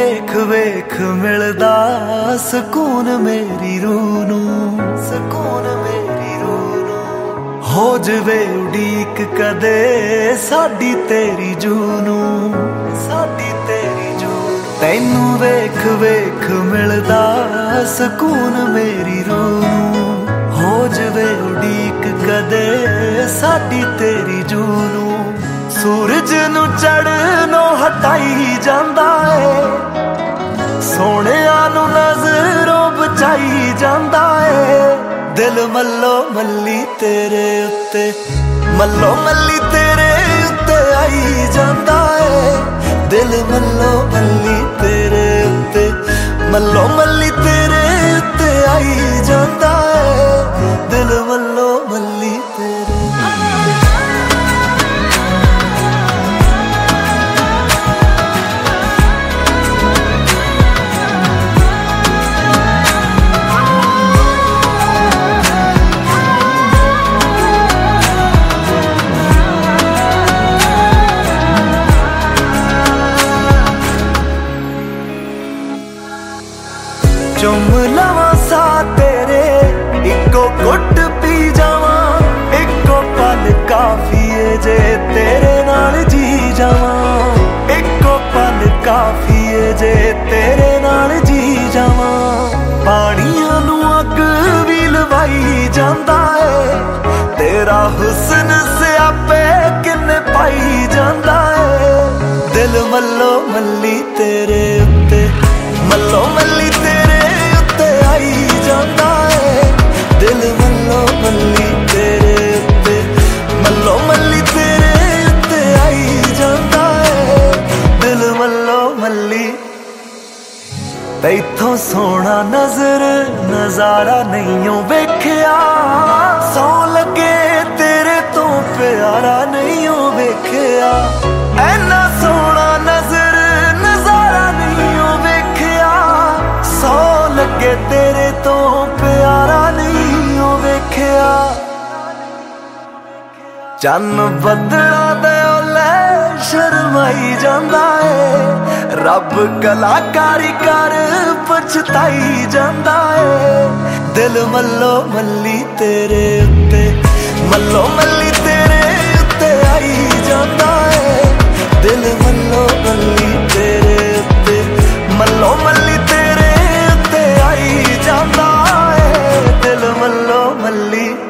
ਵੇਖ ਵੇਖ ਮਿਲਦਾ ਸਕੂਨ ਮੇਰੀ ਰੂਹ ਨੂੰ, ਸਕੂਨ ਮੇਰੀ ਰੂਹ ਨੂੰ। ਹੋ ਜਵੇ ਉਡੀਕ ਕਦੇ ਸਾਡੀ ਤੇਰੀ ਜੂ ਨੂੰ, ਸਾਡੀ ਤੇਰੀ ਜੂ ਨੂੰ। ਤੈਨੂੰ ਵੇਖ ਵੇਖ ਮਿਲਦਾ ਸਕੂਨ ਮੇਰੀ ਰੂਹ ਨੂੰ। ਹੋ ਜਵੇ ਉਡੀਕ ਕਦੇ ਸਾਡੀ ਤੇਰੀ ਜੂ ਨੂੰ। ਸੂਰਜ ਨੂੰ ਚੜ੍ਹਨੋਂ ਹਟਾਈ ਜਾਂਦਾ ਏ, ਸੋਹਣਿਆਂ ਨੂੰ ਨਜ਼ਰੋਂ ਬਚਾਈ ਜਾਂਦਾ ਏ। ਦਿਲ ਮੱਲੋ ਮੱਲੀ ਤੇਰੇ ਉੱਤੇ, ਮੱਲੋ ਮੱਲੀ ਤੇਰੇ ਉੱਤੇ ਆਈ ਜਾਂਦਾ ਏ। ਦਿਲ ਮੱਲੋ ਮੱਲੀ ਤੇਰੇ ਉੱਤੇ, ਮੱਲੋ ਮੱਲੀ ਤੇਰੇ ਉੱਤੇ ਆਈ ਜਾਂਦਾ ਏ। ਦਿਲ ਮੱਲੋ ਮੱਲੀ ਤੇਰੇ ਚੁੰਮ ਲਵਾਂ ਸਾ ਤੇਰੇ, ਇੱਕੋ ਘੁੱਟ ਪੀ ਜਾਵਾਂ। ਇੱਕੋ ਪਲ ਕਾਫੀ ਏ ਜੇ ਤੇਰੇ ਨਾਲ ਜੀ ਜਾਵਾਂ। ਇੱਕੋ ਪਲ ਕਾਫੀ ਏ ਜੇ ਤੇਰੇ ਨਾਲ ਜੀ ਜਾਵਾਂ। ਪਾਣੀਆਂ ਨੂੰ ਅੱਗ ਵੀ ਲਵਾਈ ਜਾਂਦਾ ਏ, ਤੇਰਾ ਹੁਸਨ ਸਿਆਪੇ ਕਿੰਨੇ ਪਾਈ ਜਾਂਦਾ ਏ। ਦਿਲ ਮੱਲੋ ਮੱਲੀ ਤੇਰੇ ਉੱਤੇ, ਮੱਲੋ ਮੱਲੀ ਤੇਰੇ ਉੱਤੇ ਆਈ ਜਾਂਦਾ ਏ। ਦਿਲ ਮੱਲੋ ਮੱਲੀ ਤੇਰੇ ਉੱਤੇ, ਮੱਲੋ ਮੱਲੀ ਤੇਰੇ ਉੱਤੇ ਆਈ ਜਾਂਦਾ ਏ। ਦਿਲ ਮੱਲੋ ਮੱਲੀ। ਤੈਥੋਂ ਸੋਹਣਾ ਨਜ਼ਰ ਨਜ਼ਾਰਾ ਨਹੀਂਓ ਵੇਖਿਆ, ਸੌਂ ਲੱਗੇ ਤੇਰੇ ਤੋਂ ਪਿਆਰਾ ਨਹੀਂਓ ਵੇਖਿਆ। ਐਨਾ ਸੋਹਣਾ ਨਜ਼ਰ ਨਜ਼ਾਰਾ ਨਹੀਂਓ ਵੇਖਿਆ, ਸੌ ਲੱਗੇ ਤੇਰੇ ਤੋਂ ਪਿਆਰਾ ਨਹੀਂਓ ਵੇਖਿਆ। ਚੰਨ ਬੱਦਲਾਂ ਦੇ ਓਲੇ ਸ਼ਰਮਾਈ ਜਾਂਦਾ ਏ, ਰੱਬ ਕਲਾਕਾਰੀ ਕਰ ਪਛਤਾਈ ਜਾਂਦਾ ਏ। ਦਿਲ ਮੱਲੋ ਮੱਲੀ ਤੇਰੇ ਉੱਤੇ, ਮੱਲੋ ਮੱਲੀ ਤੇਰੇ ਉੱਤੇ ਆਈ ਜਾਂਦਾ ਏ। ਦਿਲ ਮੱਲੋ ਮੱਲੀ ਤੇਰੇ ਉੱਤੇ, ਮੱਲੋ ਮੱਲੀ ਤੇਰੇ ਉੱਤੇ ਆਈ ਜਾਂਦਾ ਏ। ਦਿਲ ਮੱਲੋ ਮੱਲੀ।